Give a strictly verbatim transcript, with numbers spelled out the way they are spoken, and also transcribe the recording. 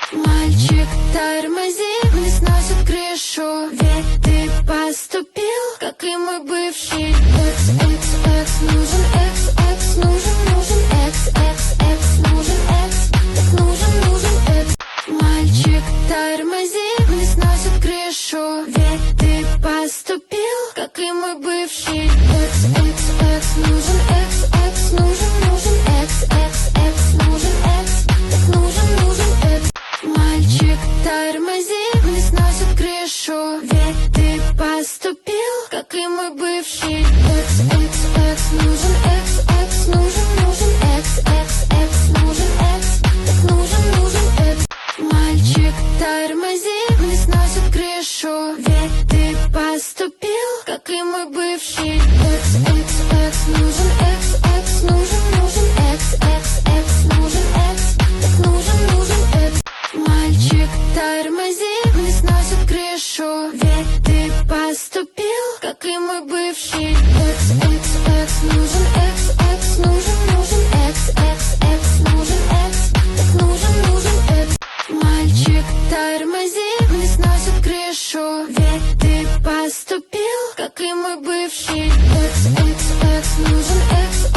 Мальчик, тормози, мне сносит крышу. Ведь ты поступил, как и мой бывший. Экс, экс, экс, нужен экс, экс, нужен, нужен экс, экс, экс, нужен экс, так нужен, нужен экс. Мальчик, тормози, мне сносит крышу. Ведь ты поступил, как и мой бывший. Экс, экс, экс, нужен экс, экс, нужен, нужен экс, экс, экс, нужен экс, так нужен, нужен экс. Мальчик, тормози, мне сносит крышу. Ведь ты поступил, как и мой бывший. Экс, экс, экс, нужен экс, экс, нужен, нужен экс, экс, экс, нужен экс, так нужен, нужен экс. Мальчик, тормози, мне сносит крышу. Ведь ты поступил, как и мой бывший. Экс, экс, экс, нужен экс, экс, нужен, нужен экс, экс, экс, нужен экс, так нужен, нужен экс. Мальчик, тормози, мне сносит крышу. Ведь ты поступил, как и мой бывший. Экс, экс, экс, нужен экс, экс, нужен, нужен экс, экс, экс, нужен экс, так нужен, нужен экс. Мальчик, тормози, мне сносит крышу. Ведь ты поступил, как и мой бывший. Экс, экс, экс, нужен экс,